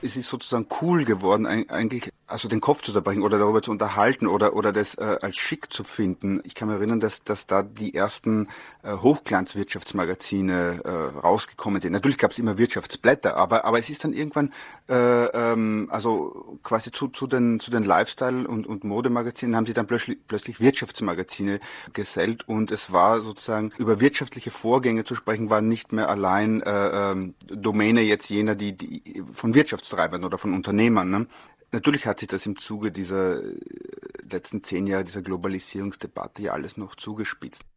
es ist sozusagen cool geworden, eigentlich, also den Kopf zu zerbrechen oder darüber zu unterhalten oder das als schick zu finden. Ich kann mich erinnern, dass da die ersten Hochglanzwirtschaftsmagazine rausgekommen sind. Natürlich gab es immer Wirtschaftsblätter, aber es ist dann irgendwann, also quasi zu den Lifestyle- und Modemagazinen haben sie dann plötzlich Wirtschaftsmagazine gesellt und es war sozusagen, über wirtschaftliche Vorgänge zu sprechen, war nicht mehr allein Domäne jetzt jener, die von Wirtschaftstreibern oder von Unternehmern. Ne? Natürlich hat sich das im Zuge dieser letzten 10 Jahre dieser Globalisierungsdebatte ja alles noch zugespitzt.